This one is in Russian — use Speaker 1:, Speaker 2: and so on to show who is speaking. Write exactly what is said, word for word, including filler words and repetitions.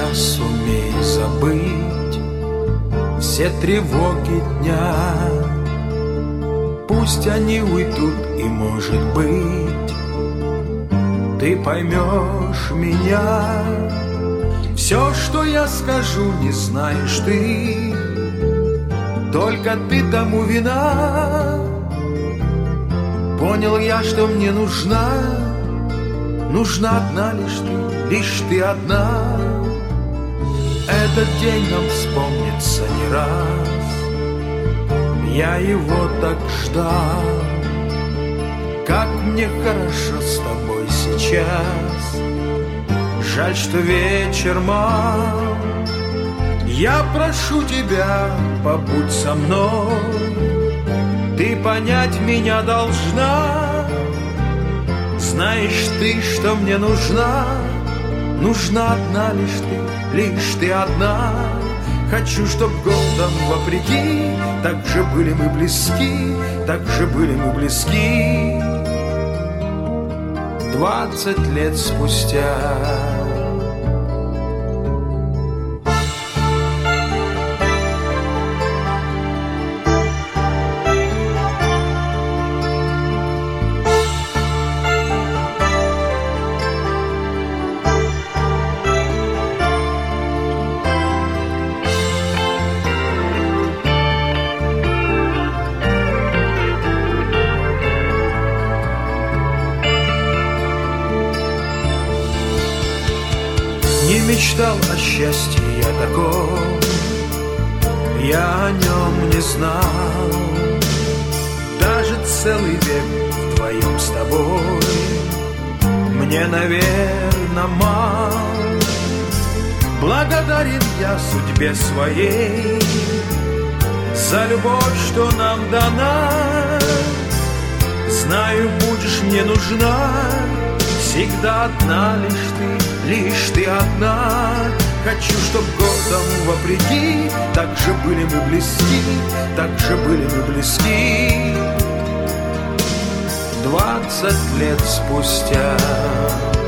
Speaker 1: я сумею забыть все тревоги дня. Пусть они уйдут, и, может быть, ты поймешь меня. Все, что я скажу, не знаешь ты, только ты тому вина. Понял я, что мне нужна, нужна одна лишь ты, лишь ты одна. Этот день нам вспомнится не раз, я его так ждал. Как мне хорошо с тобой сейчас, жаль, что вечер мал. Я прошу тебя, побудь со мной, ты понять меня должна. Знаешь ты, что мне нужна, нужна одна лишь ты, лишь ты одна. Хочу, чтоб годом вопреки так же были мы близки, так же были мы близки. Двадцать лет спустя. Не мечтал о счастье я таком, я о нем не знал. Даже целый век вдвоем с тобой мне, наверно, мал. Благодарен я судьбе своей за любовь, что нам дана. Знаю, будешь мне нужна, всегда одна лишь ты, лишь ты одна. Хочу, чтоб годом вопреки так же были мы близки, так же были мы близки. Двадцать лет спустя.